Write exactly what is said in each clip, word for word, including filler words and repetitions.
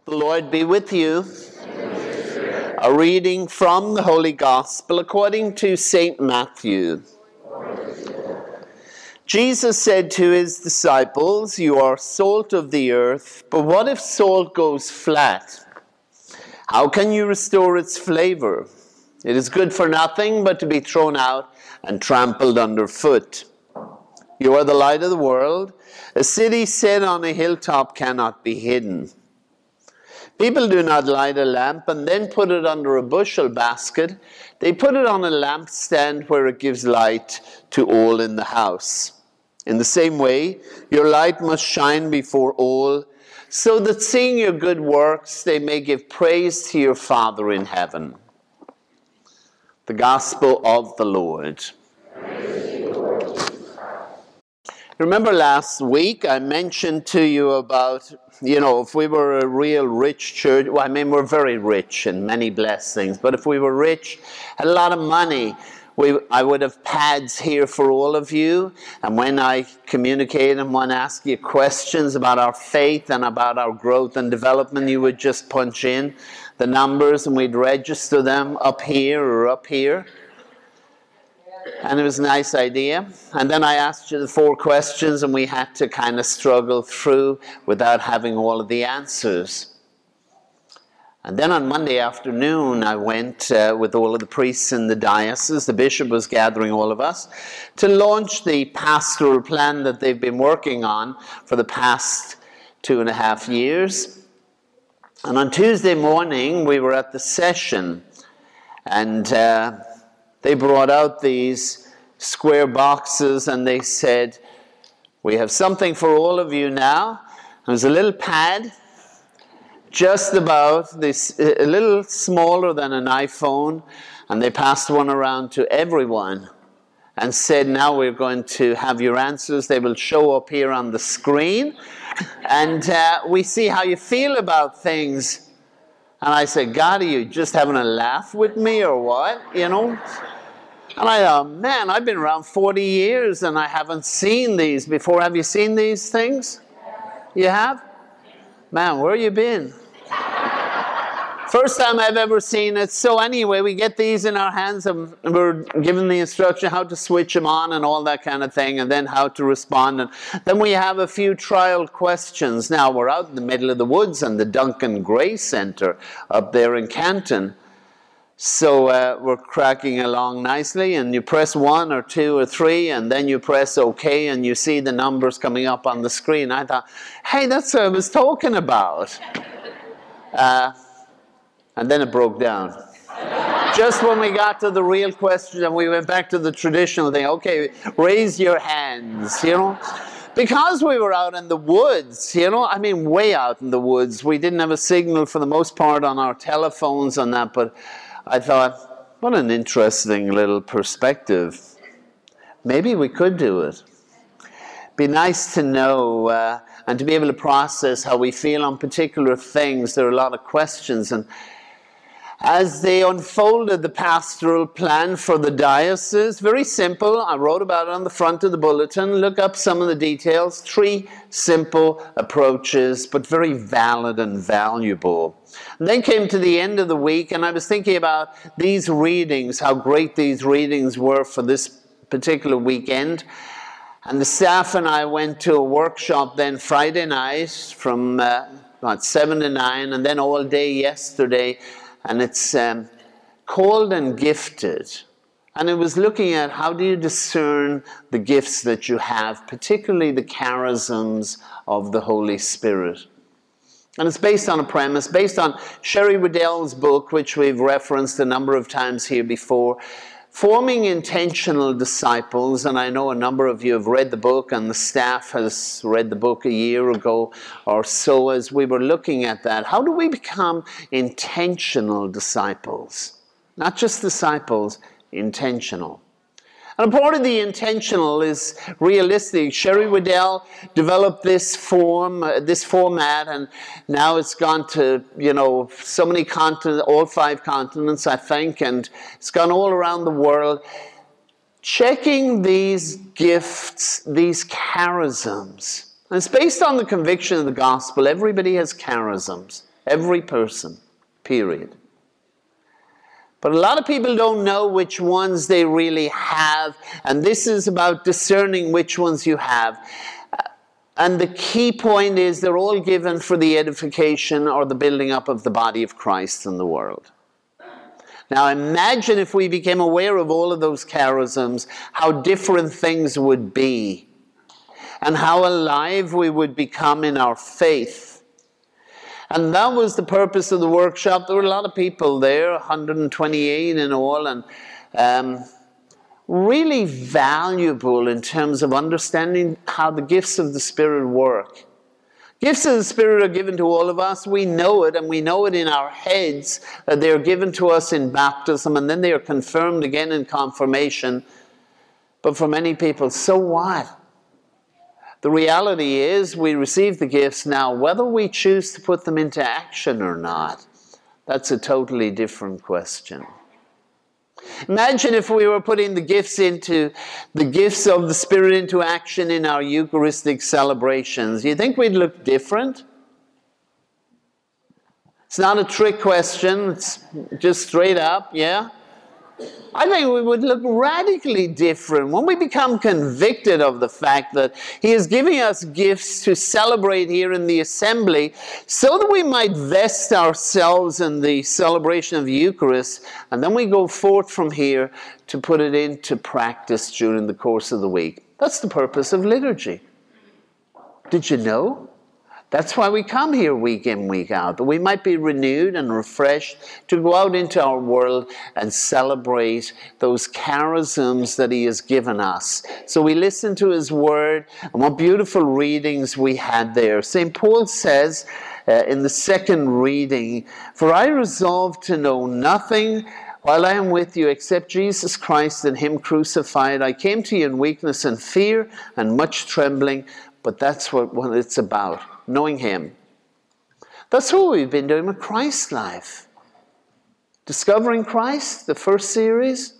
The Lord be with you. A reading from the Holy Gospel according to Saint Matthew. Jesus said to his disciples, "You are salt of the earth, but what if salt goes flat? How can you restore its flavor? It is good for nothing but to be thrown out and trampled underfoot. You are the light of the world. A city set on a hilltop cannot be hidden. People do not light a lamp and then put it under a bushel basket. They put it on a lampstand where it gives light to all in the house. In the same way, your light must shine before all, so that seeing your good works, they may give praise to your Father in heaven." The Gospel of the Lord. Remember last week I mentioned to you about, you know, if we were a real rich church, well, I mean, we're very rich in many blessings, but if we were rich, had a lot of money, we, I would have pads here for all of you, and when I communicate and want to ask you questions about our faith and about our growth and development, you would just punch in the numbers and we'd register them up here or up here. And it was a nice idea. And then I asked you the four questions and we had to kind of struggle through without having all of the answers. And then on Monday afternoon, I went uh, with all of the priests in the diocese. The bishop was gathering all of us to launch the pastoral plan that they've been working on for the past two and a half years. And on Tuesday morning, we were at the session, and uh, they brought out these square boxes and they said, "We have something for all of you now." There was a little pad, just about this, a little smaller than an iPhone, and they passed one around to everyone and said, "Now we're going to have your answers. They will show up here on the screen, and uh, we see how you feel about things." And I said, "God, are you just having a laugh with me or what, you know?" And I thought, man, I've been around forty years and I haven't seen these before. Have you seen these things? You have? Man, where you been? First time I've ever seen it. So anyway, we get these in our hands and we're given the instruction how to switch them on and all that kind of thing, and then how to respond. And then we have a few trial questions. Now, we're out in the middle of the woods and the Duncan Gray Center up there in Canton. So uh, we're cracking along nicely, and you press one or two or three, and then you press OK, and you see the numbers coming up on the screen. I thought, hey, that's what I was talking about. Uh, and then it broke down. Just when we got to the real question, and we went back to the traditional thing, okay, raise your hands, you know. Because we were out in the woods, you know, I mean, way out in the woods. We didn't have a signal for the most part on our telephones on that, but I thought, what an interesting little perspective. Maybe we could do it. Be nice to know uh, and to be able to process how we feel on particular things. There are a lot of questions. And as they unfolded the pastoral plan for the diocese, very simple. I wrote about it on the front of the bulletin. Look up some of the details. Three simple approaches, but very valid and valuable. And then came to the end of the week, and I was thinking about these readings, how great these readings were for this particular weekend. And the staff and I went to a workshop then Friday night from uh, about seven to nine, and then all day yesterday. And it's um, called and gifted. And it was looking at how do you discern the gifts that you have, particularly the charisms of the Holy Spirit. And it's based on a premise, based on Sherry Weddell's book, which we've referenced a number of times here before, Forming Intentional Disciples. And I know a number of you have read the book, and the staff has read the book a year ago or so as we were looking at that. How do we become intentional disciples? Not just disciples, intentional. And a part of the intentional is realistic. Sherry Weddell developed this form, uh, this format, and now it's gone to, you know, so many continents, all five continents, I think, and it's gone all around the world. Checking these gifts, these charisms. And it's based on the conviction of the gospel. Everybody has charisms. Every person, period. But a lot of people don't know which ones they really have, and this is about discerning which ones you have. And the key point is they're all given for the edification or the building up of the body of Christ in the world. Now imagine if we became aware of all of those charisms, how different things would be, and how alive we would become in our faith. And that was the purpose of the workshop. There were a lot of people there, one hundred twenty-eight in all, and um, really valuable in terms of understanding how the gifts of the Spirit work. Gifts of the Spirit are given to all of us. We know it, and we know it in our heads that they are given to us in baptism, and then they are confirmed again in confirmation. But for many people, so what? The reality is we receive the gifts now. Whether we choose to put them into action or not, that's a totally different question. Imagine if we were putting the gifts into the gifts of the Spirit into action in our Eucharistic celebrations. You think we'd look different? It's not a trick question. It's just straight up, yeah? I think we would look radically different when we become convicted of the fact that He is giving us gifts to celebrate here in the assembly so that we might vest ourselves in the celebration of the Eucharist, and then we go forth from here to put it into practice during the course of the week. That's the purpose of liturgy. Did you know? That's why we come here week in, week out, that we might be renewed and refreshed to go out into our world and celebrate those charisms that He has given us. So we listen to His Word, and what beautiful readings we had there. Saint Paul says uh, in the second reading, "For I resolve to know nothing while I am with you except Jesus Christ and Him crucified. I came to you in weakness and fear and much trembling," but that's what, what it's about. Knowing Him. That's what we've been doing with Christ's life. Discovering Christ, the first series.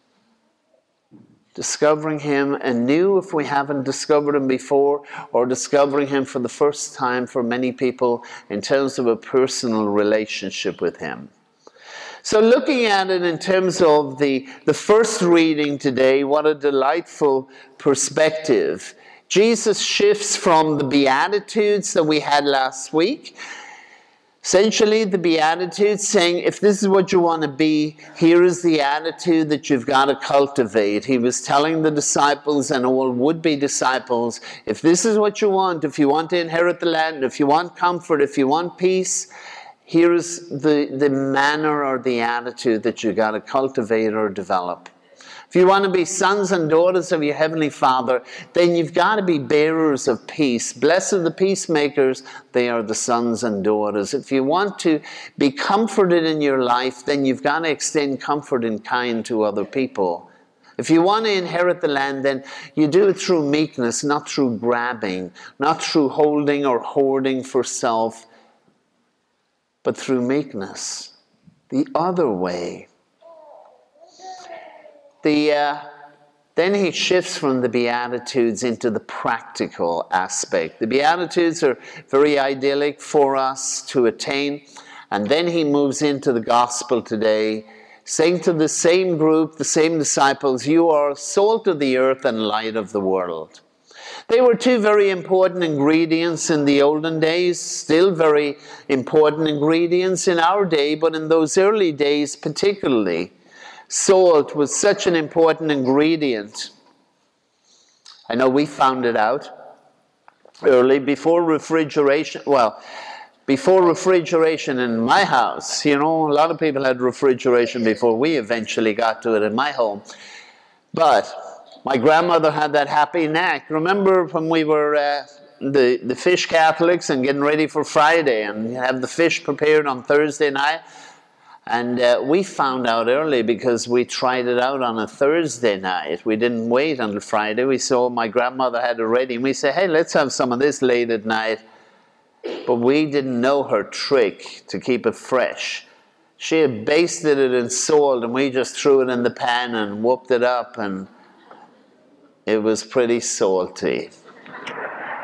Discovering Him anew if we haven't discovered Him before, or discovering Him for the first time for many people in terms of a personal relationship with Him. So looking at it in terms of the, the first reading today, what a delightful perspective. Jesus shifts from the Beatitudes that we had last week. Essentially, the Beatitudes saying, if this is what you want to be, here is the attitude that you've got to cultivate. He was telling the disciples and all would-be disciples, if this is what you want, if you want to inherit the land, if you want comfort, if you want peace, here is the, the manner or the attitude that you've got to cultivate or develop. If you want to be sons and daughters of your Heavenly Father, then you've got to be bearers of peace. Blessed are the peacemakers, they are the sons and daughters. If you want to be comforted in your life, then you've got to extend comfort and kind to other people. If you want to inherit the land, then you do it through meekness, not through grabbing, not through holding or hoarding for self, but through meekness, the other way. The, uh, then he shifts from the Beatitudes into the practical aspect. The Beatitudes are very idyllic for us to attain. And then he moves into the gospel today, saying to the same group, the same disciples, you are salt of the earth and light of the world. They were two very important ingredients in the olden days, still very important ingredients in our day, but in those early days particularly. Salt was such an important ingredient. I know we found it out early, before refrigeration. Well, before refrigeration in my house. You know, a lot of people had refrigeration before we eventually got to it in my home. But my grandmother had that happy knack. Remember when we were uh, the, the fish Catholics and getting ready for Friday and have the fish prepared on Thursday night? And uh, we found out early because we tried it out on a Thursday night. We didn't wait until Friday. We saw my grandmother had it ready. And we said, hey, let's have some of this late at night. But we didn't know her trick to keep it fresh. She had basted it in salt and we just threw it in the pan and whooped it up. And it was pretty salty.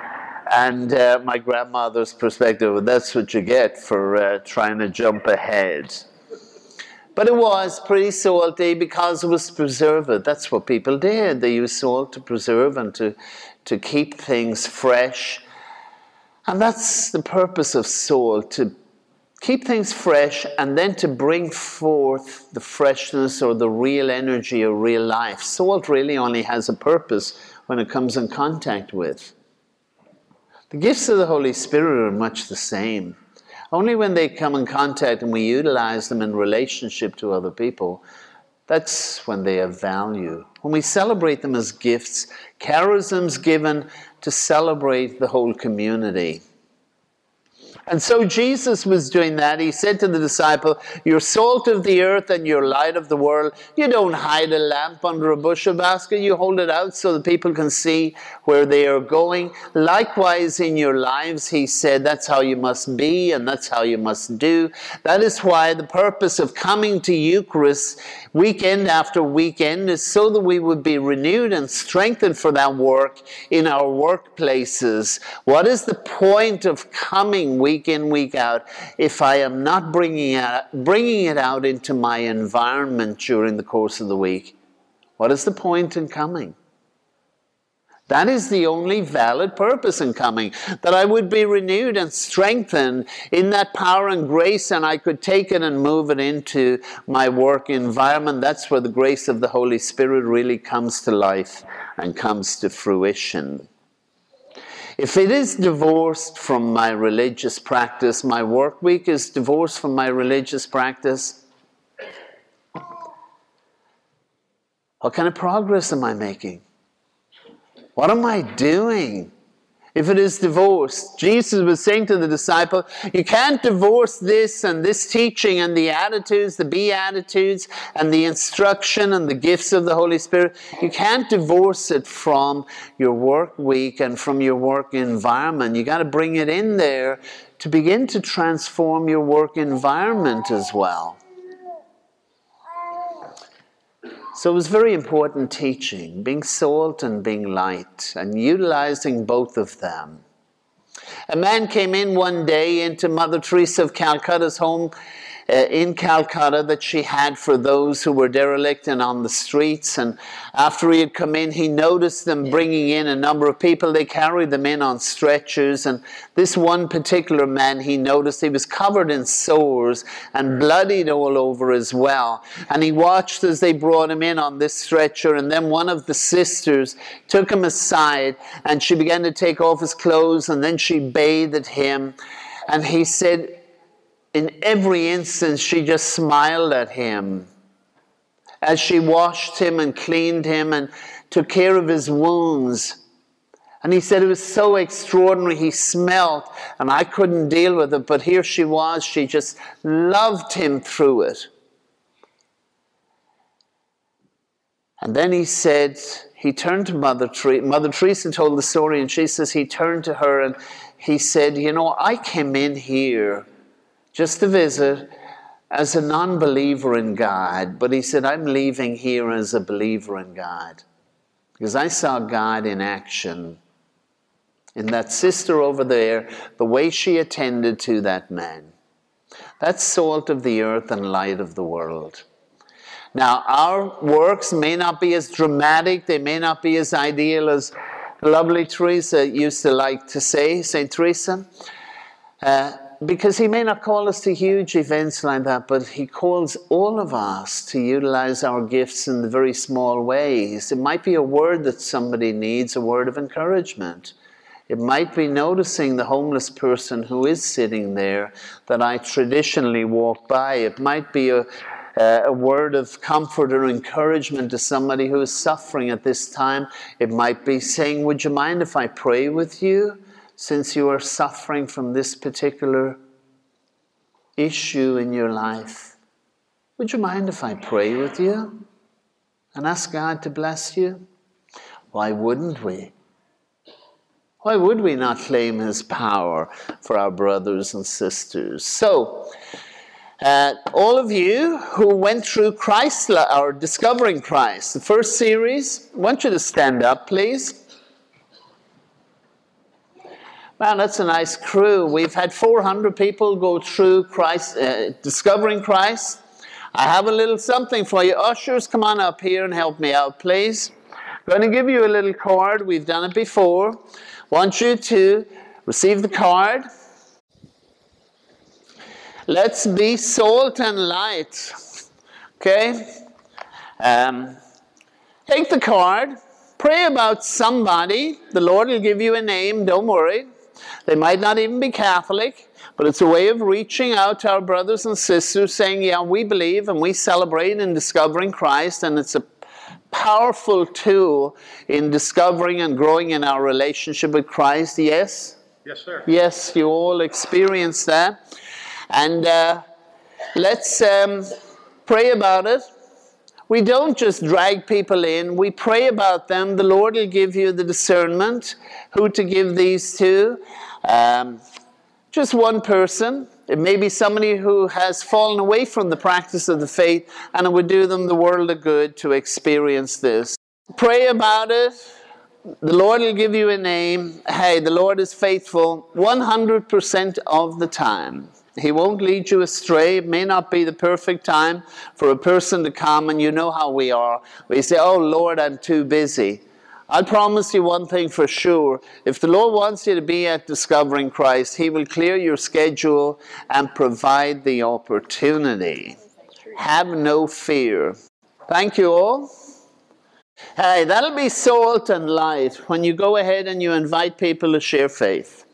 And uh, my grandmother's perspective, well, that's what you get for uh, trying to jump ahead. But it was pretty salty because it was preserved. That's what people did. They used salt to preserve and to, to keep things fresh. And that's the purpose of salt, to keep things fresh and then to bring forth the freshness or the real energy or real life. Salt really only has a purpose when it comes in contact with. The gifts of the Holy Spirit are much the same. Only when they come in contact and we utilize them in relationship to other people, that's when they have value. When we celebrate them as gifts, charisms given to celebrate the whole community. And so Jesus was doing that. He said to the disciple, you're salt of the earth and you're light of the world. You don't hide a lamp under a bushel basket. You hold it out so that people can see where they are going. Likewise in your lives, he said, that's how you must be and that's how you must do. That is why the purpose of coming to Eucharist weekend after weekend is so that we would be renewed and strengthened for that work in our workplaces. What is the point of coming week in, week out, if I am not bringing it, out, bringing it out into my environment during the course of the week? What is the point in coming? That is the only valid purpose in coming, that I would be renewed and strengthened in that power and grace, and I could take it and move it into my work environment. That's where the grace of the Holy Spirit really comes to life and comes to fruition. If it is divorced from my religious practice, my work week is divorced from my religious practice, what kind of progress am I making? What am I doing? If it is divorced, Jesus was saying to the disciple, you can't divorce this and this teaching and the attitudes, the Beatitudes and the instruction and the gifts of the Holy Spirit. You can't divorce it from your work week and from your work environment. You got to bring it in there to begin to transform your work environment as well. So it was very important teaching, being salt and being light, and utilizing both of them. A man came in one day into Mother Teresa of Calcutta's home uh, in Calcutta that she had for those who were derelict and on the streets. And after he had come in, he noticed them bringing in a number of people. They carried them in on stretchers. And this one particular man, he noticed he was covered in sores and bloodied all over as well. And he watched as they brought him in on this stretcher. And then one of the sisters took him aside and she began to take off his clothes, and then she bathed him. And he said, in every instance, she just smiled at him as she washed him and cleaned him and took care of his wounds. And he said it was so extraordinary. He smelt, and I couldn't deal with it, but here she was. She just loved him through it. And then he said, he turned to Mother Teresa. Mother Teresa told the story, and she says he turned to her and he said, you know, I came in here just to visit as a non-believer in God. But he said, I'm leaving here as a believer in God. Because I saw God in action in that sister over there, the way she attended to that man. That's salt of the earth and light of the world. Now, our works may not be as dramatic, they may not be as ideal as the lovely Teresa used to like to say, Saint Teresa, uh, because he may not call us to huge events like that, but he calls all of us to utilize our gifts in the very small ways. It might be a word that somebody needs, a word of encouragement. It might be noticing the homeless person who is sitting there that I traditionally walk by. It might be a Uh, a word of comfort or encouragement to somebody who is suffering at this time. It might be saying, would you mind if I pray with you since you are suffering from this particular issue in your life? Would you mind if I pray with you and ask God to bless you? Why wouldn't we? Why would we not claim his power for our brothers and sisters? So, Uh, all of you who went through Christ, or Discovering Christ, the first series, I want you to stand up, please. Man, that's a nice crew. We've had four hundred people go through Christ, uh, discovering Christ. I have a little something for you. Ushers, come on up here and help me out, please. I'm going to give you a little card. We've done it before. Want you to receive the card. Let's be salt and light. Okay? Um, take the card. Pray about somebody. The Lord will give you a name. Don't worry. They might not even be Catholic, but it's a way of reaching out to our brothers and sisters saying, yeah, we believe and we celebrate in discovering Christ, and it's a powerful tool in discovering and growing in our relationship with Christ. Yes? Yes, sir. Yes, you all experience that. And uh, let's um, pray about it. We don't just drag people in. We pray about them. The Lord will give you the discernment who to give these to. Um, just one person. It may be somebody who has fallen away from the practice of the faith, and it would do them the world of good to experience this. Pray about it. The Lord will give you a name. Hey, the Lord is faithful one hundred percent of the time. He won't lead you astray. It may not be the perfect time for a person to come, and you know how we are. We say, oh Lord, I'm too busy. I'll promise you one thing for sure. If the Lord wants you to be at Discovering Christ, He will clear your schedule and provide the opportunity. Have no fear. Thank you all. Hey, that'll be salt and light when you go ahead and you invite people to share faith.